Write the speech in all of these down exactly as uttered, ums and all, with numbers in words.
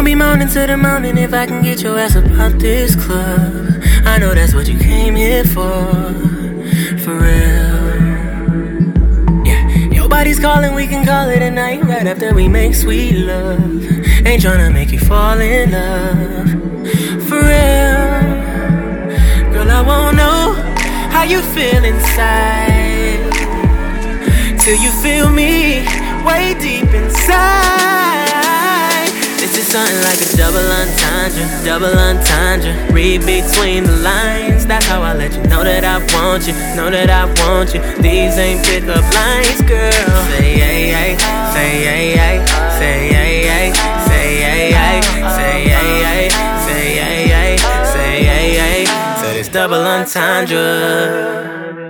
gon' be mounting to the mountain if I can get your ass up out this club. I know that's what you came here for, for real. Yeah, your body's calling, we can call it a night right after we make sweet love. Ain't tryna make you fall in love, for real. Girl, I won't know how you feel inside till you feel me way deep inside. This is something like a double entendre, double entendre. Read between the lines, that's how I let you know that I want you, know that I want you. These ain't pickup lines, girl. Say ay ay, say ay ay, say ay ay, say ay ay, say ay ay, say ay ay, say ay ay. Say it's double entendre.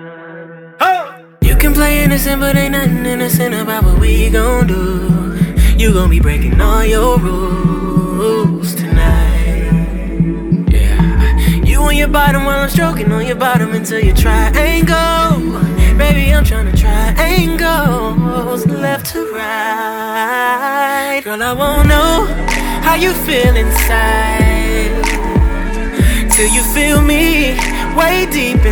You can play innocent, but ain't nothing innocent about what we gon' do. You gon' be breaking all your rules tonight. Yeah. You on your bottom while I'm stroking on your bottom until you triangle. Baby, I'm tryna triangles left to right. Girl, I won't know how you feel inside till you feel me way deep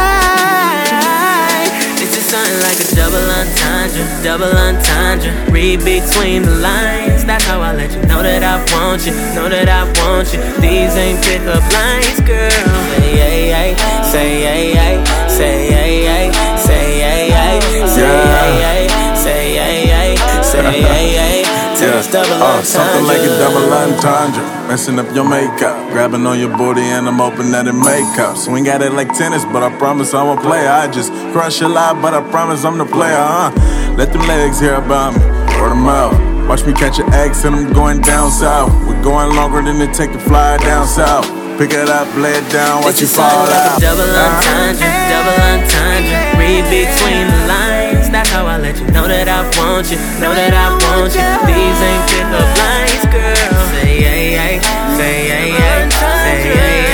inside. This is something like a double entendre, double entendre. Read between the lines, that's how I let you know that I want you, know that I want you. These ain't pickup lines, girl. Say ay ay, say ay ay, say ay ay, say ay ay, say ay ay, say ay ay, say ay ay. Yeah, uh, something like a double entendre. Messing up your makeup, grabbing on your booty and I'm hoping that it makeup. Swing at it like tennis, but I promise I'm a player. I just crush a lot, but I promise I'm the player, huh? Let them legs hear about me, word them out. Watch me catch an egg, and I'm going down south. We're going longer than it take to fly down south. Pick it up, lay it down, watch you fall like out. A double entendre, double entendre. Read between the lines, that's how I let you know that I want you, know that I want you. These ain't pickup lines, girl. Say ay ay, say ay ay, say ay ay.